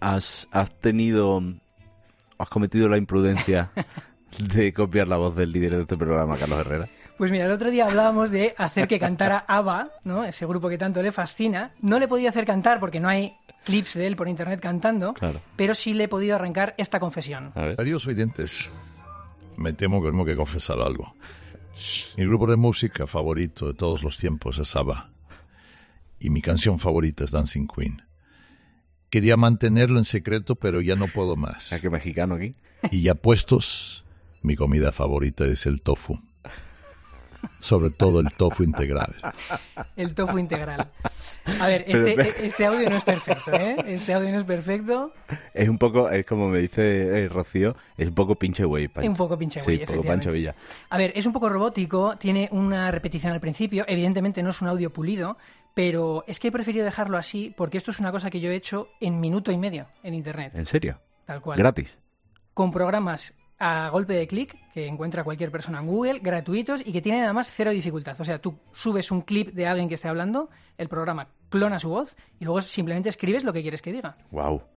has cometido la imprudencia de copiar la voz del líder de este programa, Carlos Herrera? Pues mira, el otro día hablábamos de hacer que cantara ABBA, ¿no? Ese grupo que tanto le fascina. No le he podido hacer cantar porque no hay clips de él por internet cantando, claro. Pero sí le he podido arrancar esta confesión. Queridos oyentes, me temo que tengo que confesar algo. Mi grupo de música favorito de todos los tiempos es ABBA. Y mi canción favorita es Dancing Queen. Quería mantenerlo en secreto, pero ya no puedo más. ¿A qué mexicano aquí? Y ya puestos, mi comida favorita es el tofu. Sobre todo el tofu integral. El tofu integral. A ver, este audio no es perfecto, ¿eh? Este audio no es perfecto. Es un poco, es como me dice Rocío, es un poco pinche güey. Es un poco pinche güey, sí, un poco Pancho Villa. A ver, es un poco robótico, tiene una repetición al principio, evidentemente no es un audio pulido, pero es que he preferido dejarlo así porque esto es una cosa que yo he hecho en minuto y medio en internet. ¿En serio? Tal cual. ¿Gratis? Con programas a golpe de clic que encuentra cualquier persona en Google, gratuitos y que tienen además cero dificultad. O sea, tú subes un clip de alguien que esté hablando, el programa clona su voz y luego simplemente escribes lo que quieres que diga. Wow.